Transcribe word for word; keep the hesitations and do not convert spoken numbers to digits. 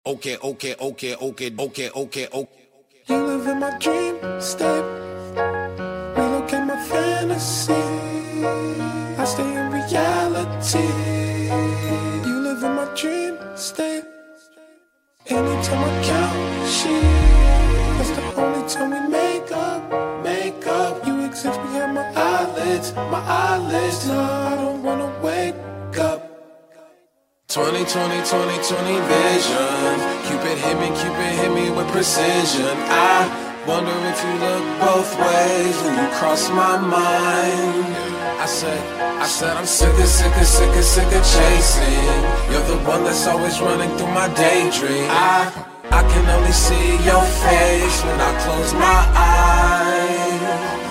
Okay, okay, okay, okay, okay, okay, okay. You live in my dream state, relocate my fantasy. I stay in reality. You live in my dream state. Anytime I count sheep, that's the only time we make up, make up. You exist behind my eyelids, my eyelids. No, I don't wanna wake up. twenty, twenty, twenty, twenty vision. Cupid hit me, Cupid hit me with precision. I wonder if you look both ways when you cross my mind. I said, I said I'm sick of, sick of, sick of, sick of chasing. You're the one that's always running through my daydream. I, I can only see your face when I close my eyes.